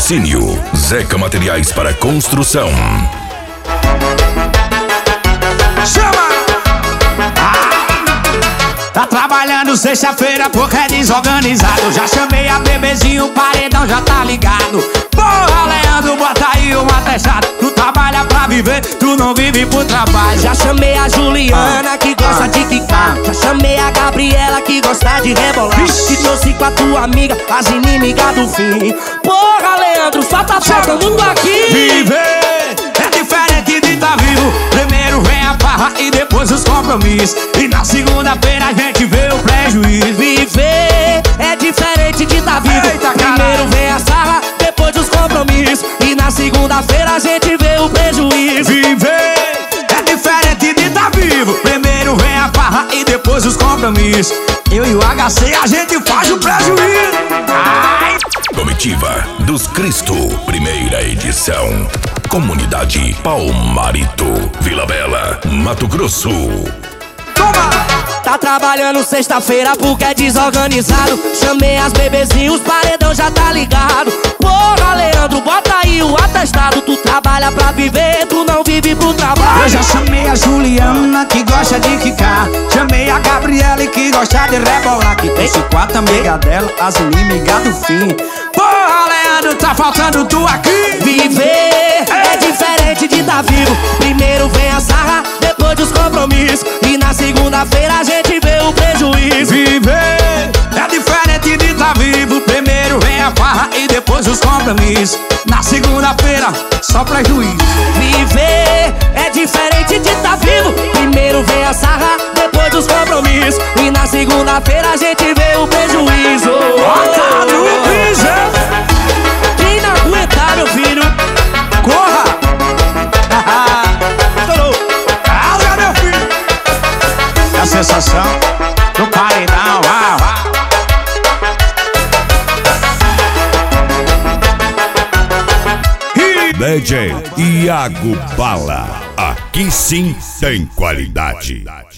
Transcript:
Patrocínio Zeca Materiais para Construção. Chama! Tá trabalhando sexta-feira porque é desorganizado. Já chamei a bebezinho, o paredão já tá ligado. Porra, Leandro, bota aí uma testada. Tu trabalha pra viver, tu não vive pro trabalho. Já chamei a Juliana que gosta de quicar. Já chamei a Gabriela que gosta de rebolar. E trouxe com a tua amiga as inimigas do fim. Porra, Leandro, só tá faltando aqui. Viver é diferente de tá vivo. Primeiro vem a farra e depois os compromissos. E na segunda-feira a gente vê o prejuízo. Viver é diferente de tá vivo. Primeiro vem a sarra, depois os compromissos. E na segunda-feira a gente vê o prejuízo. Viver é diferente de tá vivo. Primeiro vem a farra e depois os compromissos. Eu e o HC a gente faz o prejuízo. Ai. Comitiva dos Cristo, primeira edição. Comunidade Palmarito, Vila Bela, Mato Grosso. Tá trabalhando sexta-feira porque é desorganizado. Chamei as bebezinhos, os paredão já tá ligado. Porra, Leandro, bota aí o atestado. Tu trabalha pra viver, tu não vive pro trabalho. Eu já chamei a Juliana que gosta de quicar. Chamei a Gabriela que gosta de rebolar. Que tem quatro amigas dela, as inimigas do fim. Porra, Leandro, tá faltando tu aqui. Viver é diferente de tá vivo. Primeiro vem a sarra, depois dos compromissos. E na segunda-feira a gente vê o prejuízo. Viver é diferente de tá vivo. Primeiro vem a farra e depois os compromissos. Na segunda-feira, só prejuízo. Viver é diferente de tá vivo. Primeiro vem a sarra, depois dos compromissos. E na segunda-feira a gente vê o prejuízo. Bota no piso. Quem não aguentar, meu filho, corra! Estourou! Calma, meu filho! É a sensação do paredão, uau, uau. DJ Iago Bala, aqui sim tem qualidade.